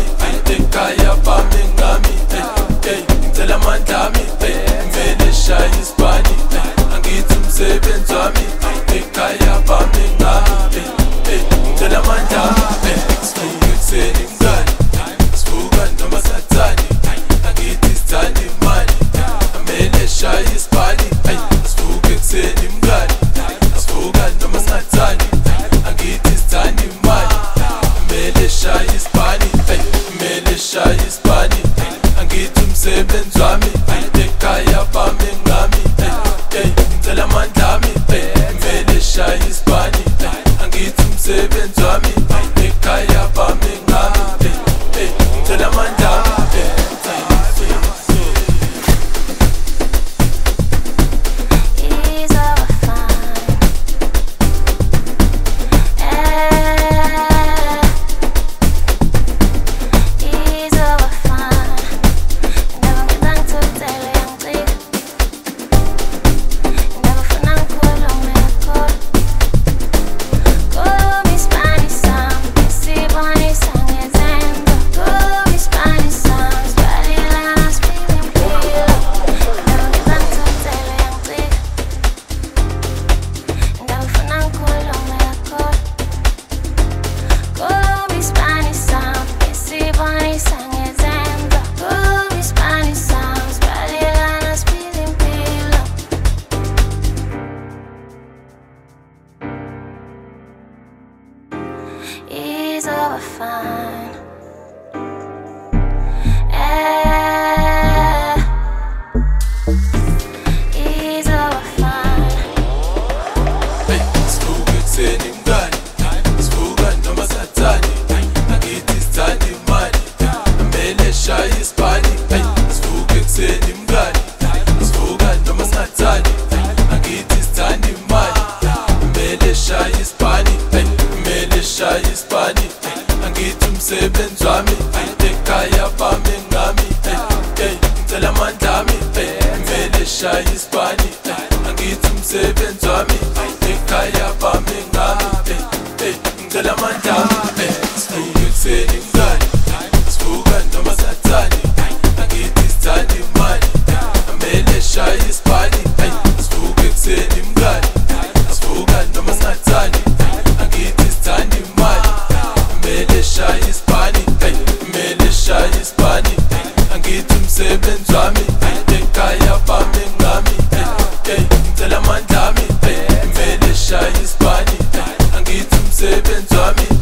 bami ekhaya bami ngami ngicela amandla ami kumele shaye isibani angithi umsebenzi wami ekhaya bami ngami ngicela amandla ami sivuka ekuseni mngani sivuka noma sathani angithi sithanda imali kumele shaye isibani sivuka ekuseni mngani sivuka noma sathani angithi sithanda imali kumele shaye isibani kumele shaye isibani angithi umsebenzi wami ekhaya bami ngami ngicela amandla ami kumele shaye isibani angithi umsebenzi wami ekhaya bami ngami ngicela amandla ami It's over fine. It's over fine. sivuka ekuseni mngani sivuka noma sathani angithi sithanda imali kumele shaye isibani sivuka ekuseni mngani sivuka noma sathani angithi sithanda imali kumele shaye isibani kumele shaye isibani angithi umsebenzi wami ekhaya bami ngami ngicela amandla ami kumele shaye isibani angithi umsebenzi wami ekhaya bami ngami ngicela amandla ami sivuka ekuseni mngani sivuka noma sathani angithi sithanda imali kumele shaye isibani sivuka ekuseni mngani sivuka noma sathani angithi sithanda imali kumele shaye isibani kumele shaye isibani angithi umsebenzi wami ekhaya bami ngami ngicela amandla ami kumele shaye isibani angithi umsebenzi wami